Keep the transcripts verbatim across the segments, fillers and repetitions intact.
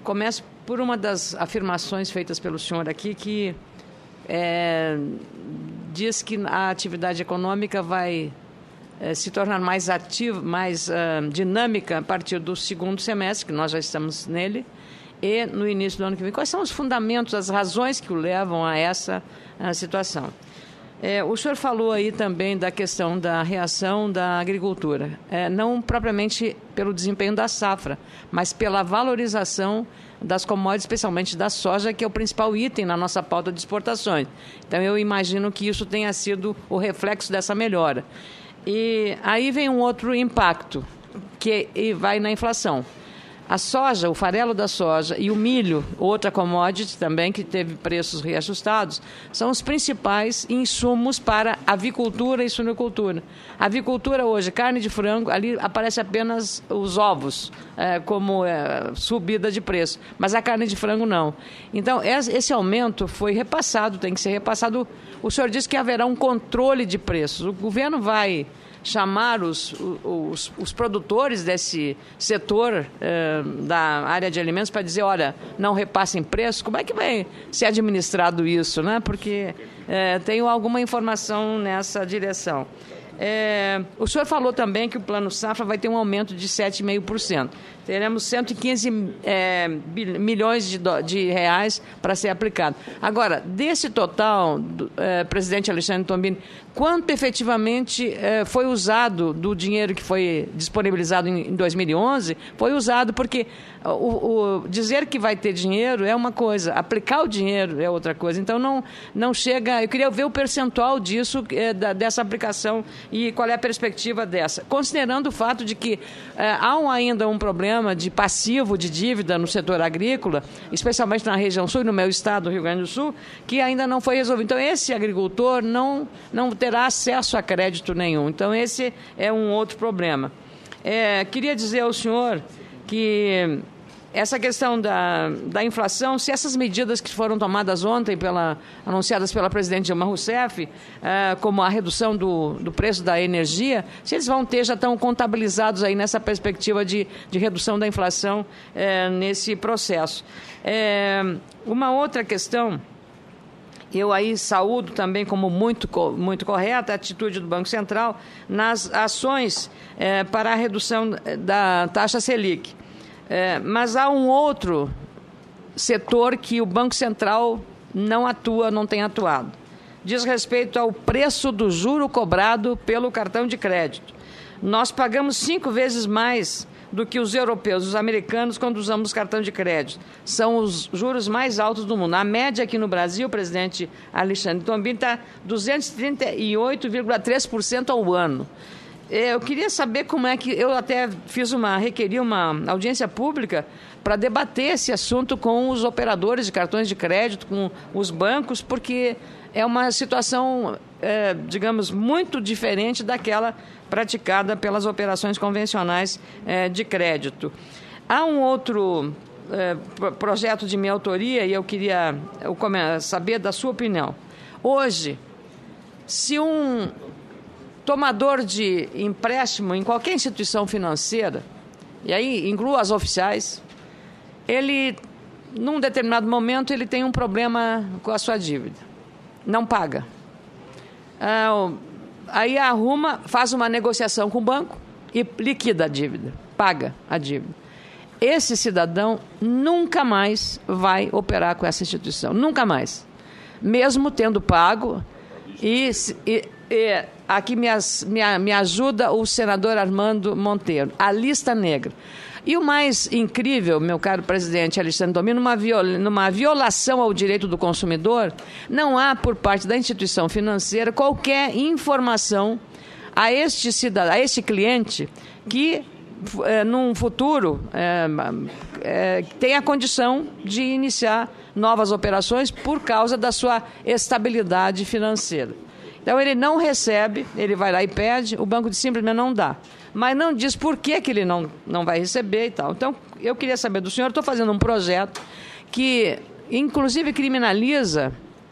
começo por uma das afirmações feitas pelo senhor aqui, que é, diz que a atividade econômica vai é, se tornar mais ativa, mais uh, dinâmica a partir do segundo semestre, que nós já estamos nele, e no início do ano que vem. Quais são os fundamentos, as razões que o levam a essa a situação? É, o senhor falou aí também da questão da reação da agricultura, é, não propriamente pelo desempenho da safra, mas pela valorização das commodities, especialmente da soja, que é o principal item na nossa pauta de exportações. Então, eu imagino que isso tenha sido o reflexo dessa melhora. E aí vem um outro impacto, que e vai na inflação. A soja, o farelo da soja e o milho, outra commodity também que teve preços reajustados, são os principais insumos para avicultura e suinocultura. A avicultura hoje, carne de frango, ali aparece apenas os ovos é, como é, subida de preço, mas a carne de frango não. Então, esse aumento foi repassado, tem que ser repassado. O senhor disse que haverá um controle de preços. O governo vai chamar os, os, os produtores desse setor eh, da área de alimentos para dizer, olha, não repassem preço. Como é que vai ser administrado isso, né? Porque eh, tenho alguma informação nessa direção. É, o senhor falou também que o Plano Safra vai ter um aumento de sete vírgula cinco por cento. Teremos cento e quinze é, milhões de, do, de reais para ser aplicado. Agora, desse total, do, é, presidente Alexandre Tombini, quanto efetivamente é, foi usado do dinheiro que foi disponibilizado em, em dois mil e onze, foi usado porque o, o, dizer que vai ter dinheiro é uma coisa, aplicar o dinheiro é outra coisa. Então, não, não chega... Eu queria ver o percentual disso, é, da, dessa aplicação e qual é a perspectiva dessa. Considerando o fato de que é, há um, ainda um problema de passivo de dívida no setor agrícola, especialmente na região sul e no meu estado, Rio Grande do Sul, que ainda não foi resolvido. Então, esse agricultor não, não terá acesso a crédito nenhum. Então, esse é um outro problema. É, queria dizer ao senhor que essa questão da, da inflação, se essas medidas que foram tomadas ontem, pela, anunciadas pela presidente Dilma Rousseff, eh, como a redução do, do preço da energia, se eles vão ter, já estão contabilizados aí nessa perspectiva de, de redução da inflação eh, nesse processo. Eh, uma outra questão, eu aí saúdo também como muito, muito correta a atitude do Banco Central nas ações eh, para a redução da taxa Selic. É, mas há um outro setor que o Banco Central não atua, não tem atuado. Diz respeito ao preço do juro cobrado pelo cartão de crédito. Nós pagamos cinco vezes mais do que os europeus, os americanos, quando usamos cartão de crédito. São os juros mais altos do mundo. A média aqui no Brasil, o presidente Alexandre Tombini, está duzentos e trinta e oito vírgula três por cento ao ano. Eu queria saber como é que... Eu até fiz uma... requeri uma audiência pública para debater esse assunto com os operadores de cartões de crédito, com os bancos, porque é uma situação, é, digamos, muito diferente daquela praticada pelas operações convencionais é, de crédito. Há um outro é, projeto de minha autoria e eu queria eu saber da sua opinião. Hoje, se um tomador de empréstimo em qualquer instituição financeira, e aí incluo as oficiais, ele, num determinado momento, ele tem um problema com a sua dívida. Não paga. Ah, aí arruma, faz uma negociação com o banco e liquida a dívida, paga a dívida. Esse cidadão nunca mais vai operar com essa instituição, nunca mais. Mesmo tendo pago e... e E aqui me, me, me ajuda o senador Armando Monteiro, a lista negra. E o mais incrível, meu caro presidente Alexandre Tombini, numa, viola, numa violação ao direito do consumidor, não há, por parte da instituição financeira, qualquer informação a este cidadão, a este cliente que, é, num futuro, é, é, tem a condição de iniciar novas operações por causa da sua estabilidade financeira. Então, ele não recebe, ele vai lá e pede, o banco simplesmente não dá. Mas não diz por que, que ele não, não vai receber e tal. Então, eu queria saber do senhor, estou fazendo um projeto que, inclusive, criminaliza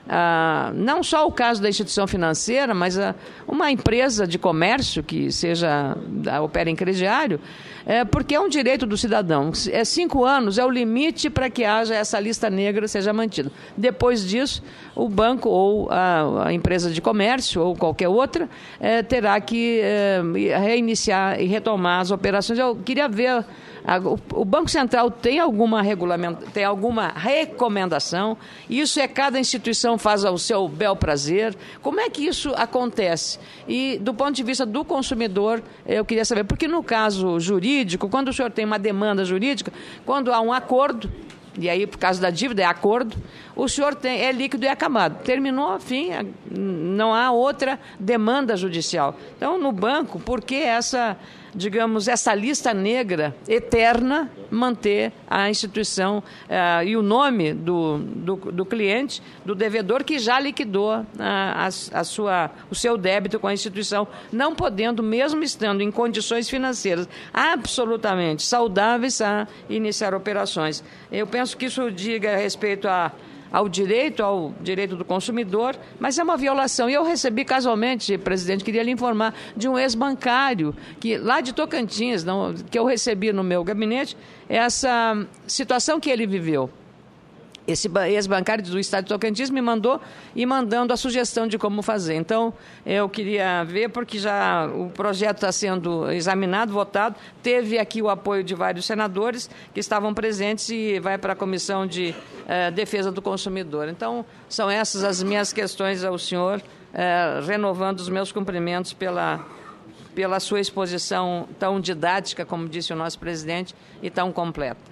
ah, não só o caso da instituição financeira, mas ah, uma empresa de comércio que seja, opera em crediário, é, porque é um direito do cidadão. É cinco anos é o limite para que haja essa lista negra seja mantida. Depois disso, o banco ou a, a empresa de comércio ou qualquer outra é, terá que é, reiniciar e retomar as operações. Eu queria ver, a, o, o Banco Central tem alguma regulamento, tem alguma recomendação? Isso é cada instituição faz ao seu bel prazer. Como é que isso acontece? E do ponto de vista do consumidor, eu queria saber, porque no caso jurídico, quando o senhor tem uma demanda jurídica, quando há um acordo, e aí por causa da dívida é acordo, o senhor tem, é líquido e acabado. Terminou, fim, não há outra demanda judicial. Então, no banco, por que essa, digamos, essa lista negra eterna manter a instituição uh, e o nome do, do, do cliente, do devedor que já liquidou uh, a, a sua, o seu débito com a instituição, não podendo, mesmo estando em condições financeiras absolutamente saudáveis, a iniciar operações. Eu penso que isso diga respeito a ao direito, ao direito do consumidor, mas é uma violação. E eu recebi casualmente, presidente, queria lhe informar, de um ex-bancário, que lá de Tocantins, não, que eu recebi no meu gabinete, essa situação que ele viveu. Esse ex-bancário do estado de Tocantins me mandou e mandando a sugestão de como fazer. Então, eu queria ver, porque já o projeto está sendo examinado, votado, teve aqui o apoio de vários senadores que estavam presentes e vai para a Comissão de eh, Defesa do Consumidor. Então, são essas as minhas questões ao senhor, eh, renovando os meus cumprimentos pela, pela sua exposição tão didática, como disse o nosso presidente, e tão completa.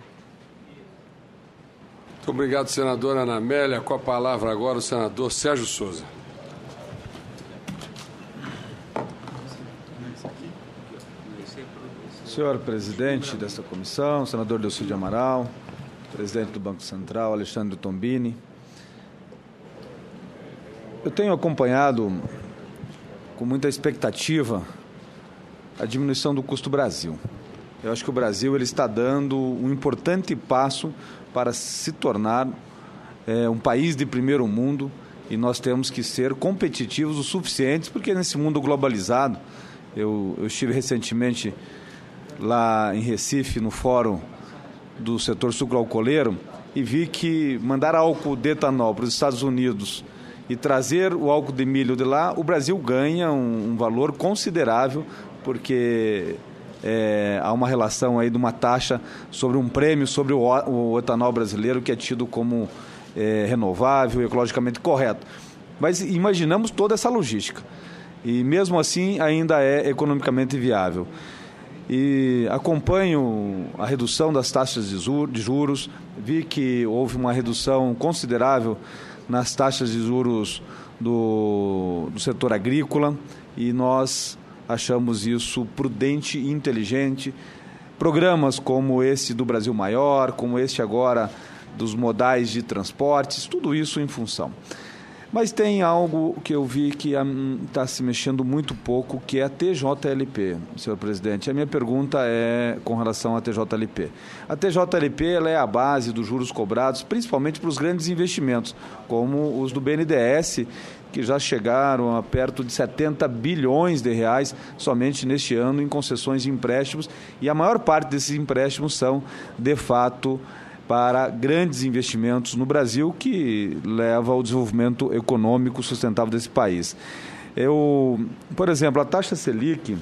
Muito obrigado, senadora Ana Amélia. Com a palavra agora o senador Sérgio Souza. Senhor presidente desta comissão, senador Delcy de Amaral, presidente do Banco Central, Alexandre Tombini. Eu tenho acompanhado com muita expectativa a diminuição do custo Brasil. Eu acho que o Brasil ele está dando um importante passo para se tornar é, um país de primeiro mundo, e nós temos que ser competitivos o suficiente, porque nesse mundo globalizado, eu, eu estive recentemente lá em Recife, no fórum do setor sucroalcooleiro, e vi que mandar álcool de etanol para os Estados Unidos e trazer o álcool de milho de lá, o Brasil ganha um, um valor considerável, porque É, há uma relação aí de uma taxa sobre um prêmio sobre o, o etanol brasileiro, que é tido como é, renovável e ecologicamente correto. Mas imaginamos toda essa logística. E mesmo assim ainda é economicamente viável. E acompanho a redução das taxas de juros, vi que houve uma redução considerável nas taxas de juros do, do setor agrícola, e nós achamos isso prudente e inteligente. Programas como esse do Brasil Maior, como este agora dos modais de transportes, tudo isso em função. Mas tem algo que eu vi que está se mexendo muito pouco, que é a T J L P, senhor presidente. A minha pergunta é com relação à T J L P. A T J L P ela é a base dos juros cobrados, principalmente para os grandes investimentos, como os do B N D E S, que já chegaram a perto de setenta bilhões de reais somente neste ano em concessões de empréstimos, e a maior parte desses empréstimos são, de fato, para grandes investimentos no Brasil, que leva ao desenvolvimento econômico sustentável desse país. Eu, por exemplo, a taxa Selic,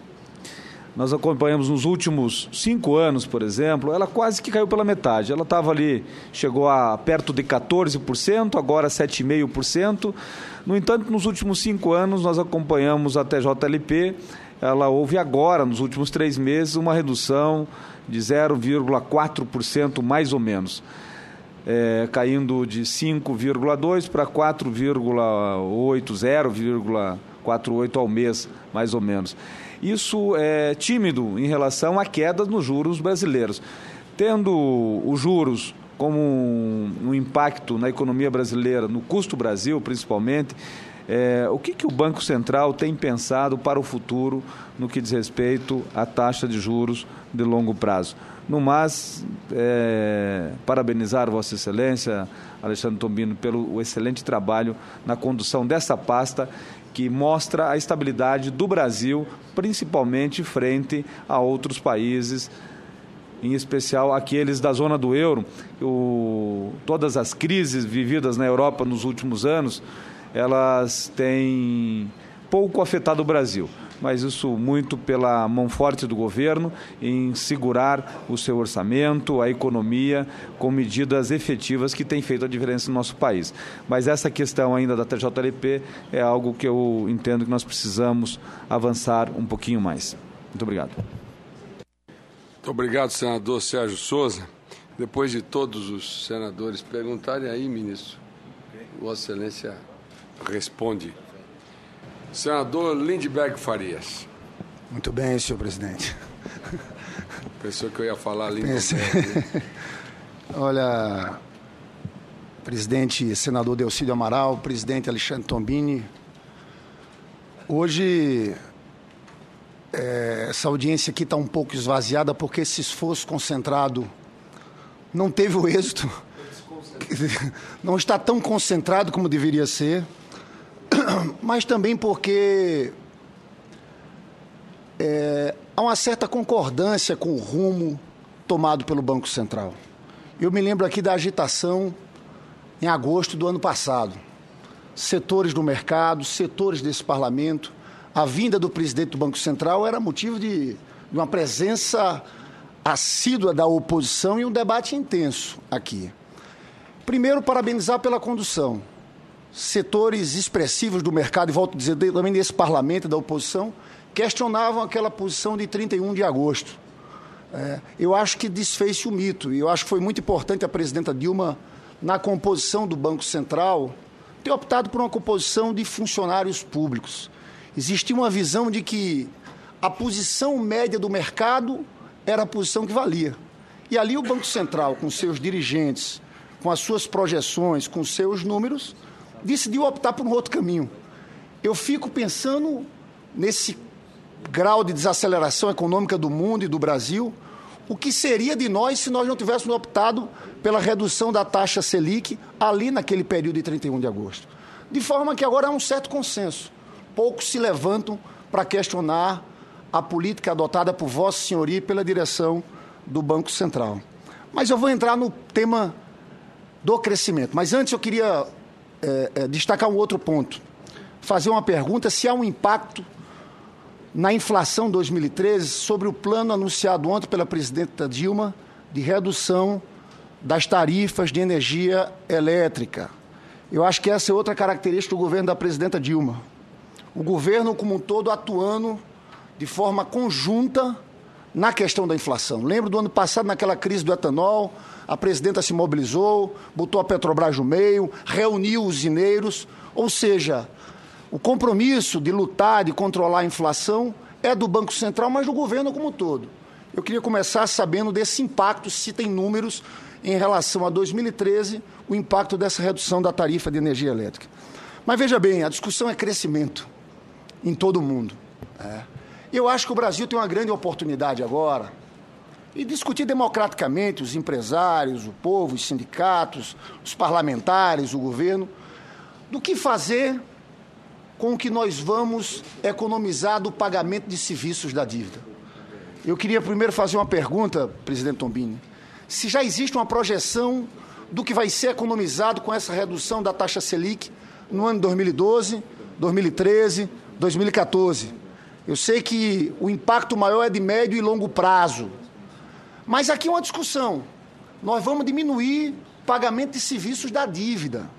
nós acompanhamos nos últimos cinco anos, por exemplo, ela quase que caiu pela metade. Ela estava ali, chegou a perto de quatorze por cento, agora sete vírgula cinco por cento. No entanto, nos últimos cinco anos, nós acompanhamos a T J L P, ela houve agora, nos últimos três meses, uma redução de zero vírgula quatro por cento, mais ou menos, é, caindo de cinco vírgula dois por cento para quatro vírgula oito por cento, zero vírgula quatro oito por cento ao mês, mais ou menos. Isso é tímido em relação à queda nos juros brasileiros. Tendo os juros como um, um impacto na economia brasileira, no custo Brasil principalmente, é, o que, que o Banco Central tem pensado para o futuro no que diz respeito à taxa de juros de longo prazo? No mais, é, parabenizar Vossa Excelência, Alexandre Tombini, pelo excelente trabalho na condução dessa pasta, que mostra a estabilidade do Brasil, principalmente frente a outros países, em especial aqueles da zona do euro. O, todas as crises vividas na Europa nos últimos anos, elas têm pouco afetado o Brasil, mas isso muito pela mão forte do governo em segurar o seu orçamento, a economia, com medidas efetivas que têm feito a diferença no nosso país. Mas essa questão ainda da T J L P é algo que eu entendo que nós precisamos avançar um pouquinho mais. Muito obrigado. Muito obrigado, senador Sérgio Souza. Depois de todos os senadores perguntarem aí, ministro, Vossa Excelência responde. Senador Lindbergh Farias. Muito bem, senhor presidente. Pensou que eu ia falar Lindbergh. Pensei... Olha, presidente, senador Delcídio Amaral, presidente Alexandre Tombini, hoje é, essa audiência aqui está um pouco esvaziada porque esse esforço concentrado não teve o êxito, não está tão concentrado como deveria ser, mas também porque é, há uma certa concordância com o rumo tomado pelo Banco Central. Eu me lembro aqui da agitação em agosto do ano passado. Setores do mercado, setores desse parlamento, a vinda do presidente do Banco Central era motivo de, de uma presença assídua da oposição e um debate intenso aqui. Primeiro, parabenizar pela condução. Setores expressivos do mercado, e volto a dizer, também desse parlamento e da oposição, questionavam aquela posição de trinta e um de agosto. É, eu acho que desfez-se o mito, e eu acho que foi muito importante a presidenta Dilma, na composição do Banco Central, ter optado por uma composição de funcionários públicos. Existia uma visão de que a posição média do mercado era a posição que valia. E ali o Banco Central, com seus dirigentes, com as suas projeções, com seus números, decidiu optar por um outro caminho. Eu fico pensando nesse grau de desaceleração econômica do mundo e do Brasil, o que seria de nós se nós não tivéssemos optado pela redução da taxa Selic ali naquele período de trinta e um de agosto. De forma que agora há um certo consenso. Poucos se levantam para questionar a política adotada por Vossa Senhoria e pela direção do Banco Central. Mas eu vou entrar no tema do crescimento. Mas antes eu queria é, é, destacar um outro ponto. Fazer uma pergunta se há um impacto na inflação dois mil e treze sobre o plano anunciado ontem pela presidenta Dilma de redução das tarifas de energia elétrica. Eu acho que essa é outra característica do governo da presidenta Dilma. O governo como um todo atuando de forma conjunta na questão da inflação. Lembro do ano passado, naquela crise do etanol, a presidenta se mobilizou, botou a Petrobras no meio, reuniu os usineiros, ou seja, o compromisso de lutar, de controlar a inflação é do Banco Central, mas do governo como um todo. Eu queria começar sabendo desse impacto, se tem números em relação a dois mil e treze, o impacto dessa redução da tarifa de energia elétrica. Mas veja bem, a discussão é crescimento em todo o mundo. É. Eu acho que o Brasil tem uma grande oportunidade agora de discutir democraticamente os empresários, o povo, os sindicatos, os parlamentares, o governo, do que fazer com que nós vamos economizar do pagamento de serviços da dívida. Eu queria primeiro fazer uma pergunta, presidente Tombini, se já existe uma projeção do que vai ser economizado com essa redução da taxa Selic no ano de dois mil e doze, dois mil e treze, dois mil e quatorze. Eu sei que o impacto maior é de médio e longo prazo, mas aqui é uma discussão. Nós vamos diminuir o pagamento de serviços da dívida.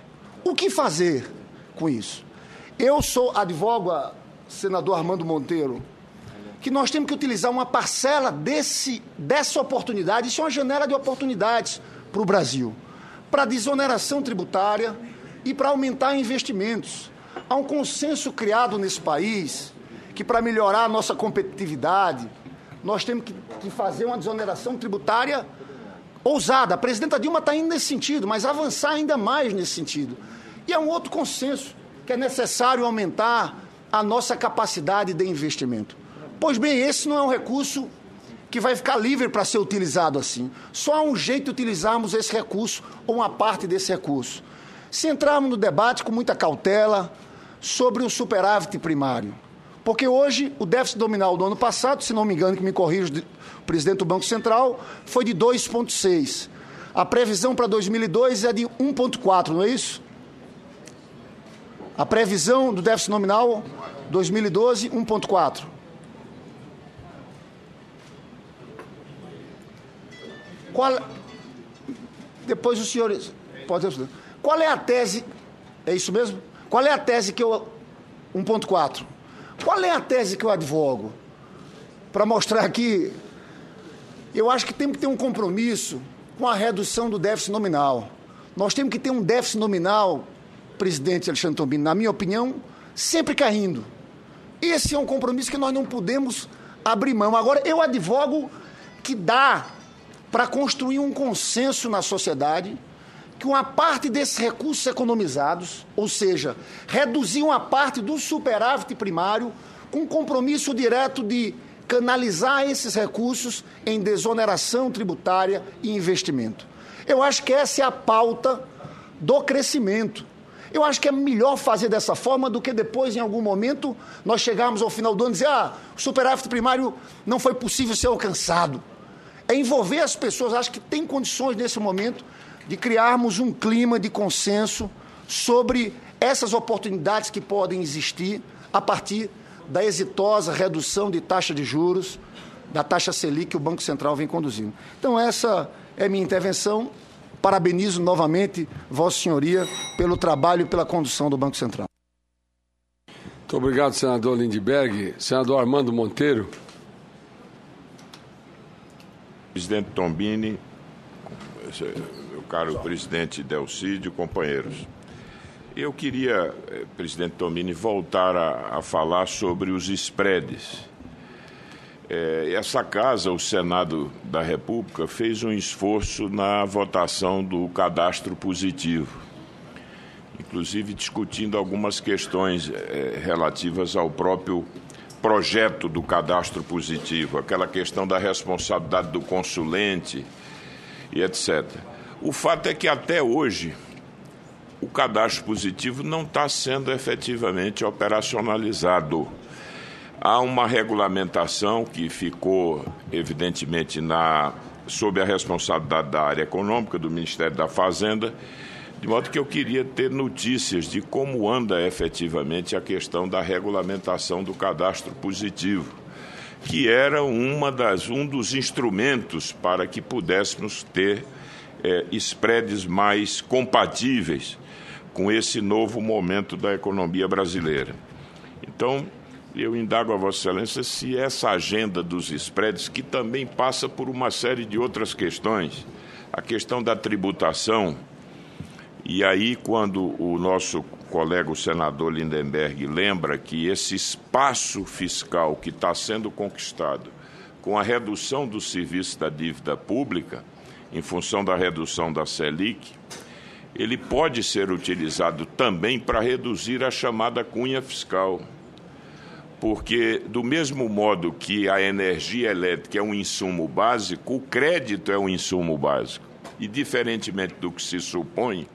O que fazer com isso? Eu sou advogo, senador Armando Monteiro, que nós temos que utilizar uma parcela desse, dessa oportunidade, isso é uma janela de oportunidades para o Brasil, para desoneração tributária e para aumentar investimentos. Há um consenso criado nesse país que, para melhorar a nossa competitividade, nós temos que fazer uma desoneração tributária ousada. A presidenta Dilma está indo nesse sentido, mas avançar ainda mais nesse sentido. E há um outro consenso, que é necessário aumentar a nossa capacidade de investimento. Pois bem, esse não é um recurso que vai ficar livre para ser utilizado assim. Só há um jeito de utilizarmos esse recurso, ou uma parte desse recurso. Se entrarmos no debate com muita cautela sobre o superávit primário. Porque hoje o déficit nominal do ano passado, se não me engano, que me corrija o presidente do Banco Central, foi de dois vírgula seis. A previsão para dois mil e dois é de um vírgula quatro, não é isso? A previsão do déficit nominal, dois mil e doze, um vírgula quatro. Qual, depois os senhores... Pode responder. Qual é a tese... É isso mesmo? Qual é a tese que eu... um vírgula quatro. Qual é a tese que eu advogo? Para mostrar aqui... Eu acho que temos que ter um compromisso com a redução do déficit nominal. Nós temos que ter um déficit nominal, presidente Alexandre Tombini, na minha opinião, sempre caindo. Esse é um compromisso que nós não podemos abrir mão. Agora, eu advogo que dá para construir um consenso na sociedade que uma parte desses recursos economizados, ou seja, reduzir uma parte do superávit primário com compromisso direto de canalizar esses recursos em desoneração tributária e investimento. Eu acho que essa é a pauta do crescimento. Eu acho que é melhor fazer dessa forma do que depois, em algum momento, nós chegarmos ao final do ano e dizer ah, o superávit primário não foi possível ser alcançado. É envolver as pessoas, acho que tem condições nesse momento de criarmos um clima de consenso sobre essas oportunidades que podem existir a partir da exitosa redução de taxa de juros, da taxa Selic que o Banco Central vem conduzindo. Então, essa é minha intervenção. Parabenizo novamente Vossa Senhoria pelo trabalho e pela condução do Banco Central. Muito obrigado, senador Lindbergh. Senador Armando Monteiro. Presidente Tombini, meu caro presidente Delcídio, companheiros. Eu queria, presidente Tombini, voltar a, a falar sobre os spreads. É, essa casa, o Senado da República, fez um esforço na votação do cadastro positivo, inclusive discutindo algumas questões é, relativas ao próprio projeto do cadastro positivo, aquela questão da responsabilidade do consulente e etcétera. O fato é que até hoje o cadastro positivo não está sendo efetivamente operacionalizado. Há uma regulamentação que ficou, evidentemente, na, sob a responsabilidade da área econômica, do Ministério da Fazenda, de modo que eu queria ter notícias de como anda efetivamente a questão da regulamentação do cadastro positivo, que era uma das, um dos instrumentos para que pudéssemos ter é, spreads mais compatíveis com esse novo momento da economia brasileira. Então, eu indago a Vossa Excelência se essa agenda dos spreads, que também passa por uma série de outras questões, a questão da tributação. E aí, quando o nosso colega, o senador Lindbergh, lembra que esse espaço fiscal que está sendo conquistado com a redução do serviço da dívida pública, em função da redução da Selic, ele pode ser utilizado também para reduzir a chamada cunha fiscal. Porque, do mesmo modo que a energia elétrica é um insumo básico, o crédito é um insumo básico. E, diferentemente do que se supõe,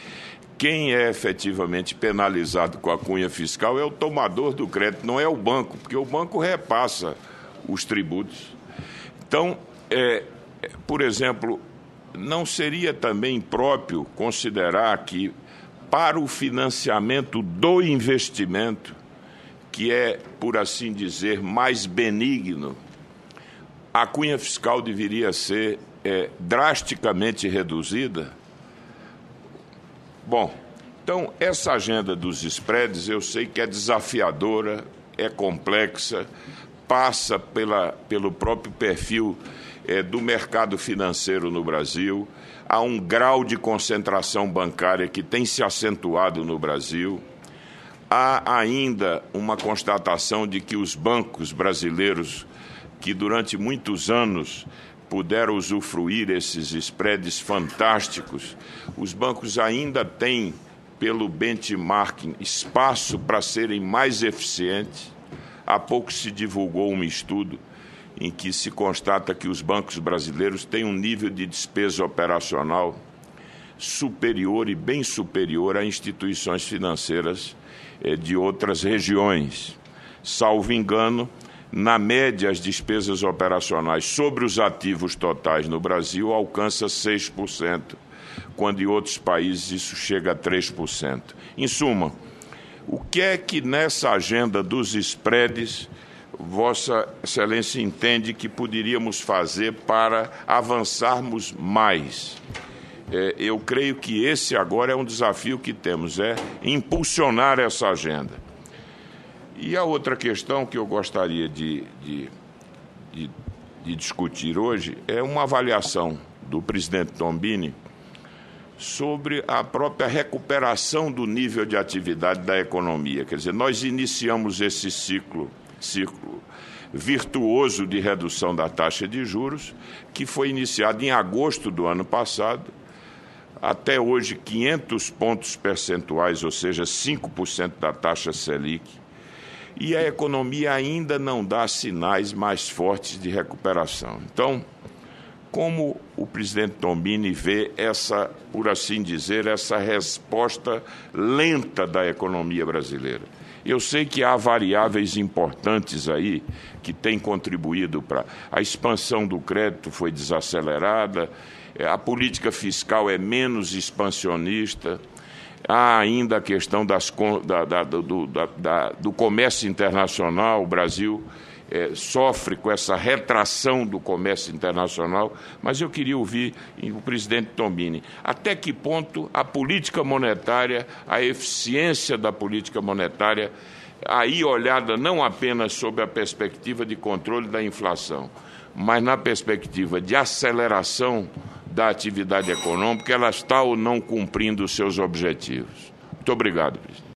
quem é efetivamente penalizado com a cunha fiscal é o tomador do crédito, não é o banco, porque o banco repassa os tributos. Então, é, por exemplo, não seria também próprio considerar que, para o financiamento do investimento, que é, por assim dizer, mais benigno, a cunha fiscal deveria ser é, drasticamente reduzida? Bom, então, essa agenda dos spreads, eu sei que é desafiadora, é complexa, passa pela, pelo próprio perfil é, do mercado financeiro no Brasil. Há um grau de concentração bancária que tem se acentuado no Brasil. Há ainda uma constatação de que os bancos brasileiros, que durante muitos anos puderam usufruir esses spreads fantásticos, os bancos ainda têm, pelo benchmarking, espaço para serem mais eficientes. Há pouco se divulgou um estudo em que se constata que os bancos brasileiros têm um nível de despesa operacional superior e bem superior a instituições financeiras eh, de outras regiões. Salvo engano, na média, as despesas operacionais sobre os ativos totais no Brasil alcança seis por cento, quando em outros países isso chega a três por cento. Em suma, o que é que nessa agenda dos spreads Vossa Excelência entende que poderíamos fazer para avançarmos mais? É, eu creio que esse agora é um desafio que temos, é impulsionar essa agenda. E a outra questão que eu gostaria de, de, de, de discutir hoje é uma avaliação do presidente Tombini sobre a própria recuperação do nível de atividade da economia. Quer dizer, nós iniciamos esse ciclo, ciclo virtuoso de redução da taxa de juros, que foi iniciado em agosto do ano passado, até hoje quinhentos pontos percentuais, ou seja, cinco por cento da taxa Selic, e a economia ainda não dá sinais mais fortes de recuperação. Então, como o presidente Tombini vê essa, por assim dizer, essa resposta lenta da economia brasileira? Eu sei que há variáveis importantes aí que têm contribuído para... A expansão do crédito foi desacelerada, a política fiscal é menos expansionista, há ainda a questão das, da, da, do, da, da, do comércio internacional. O Brasil é, sofre com essa retração do comércio internacional, mas eu queria ouvir o presidente Tombini. Até que ponto a política monetária, a eficiência da política monetária, aí olhada não apenas sob a perspectiva de controle da inflação, mas na perspectiva de aceleração da atividade econômica, ela está ou não cumprindo os seus objetivos. Muito obrigado, presidente.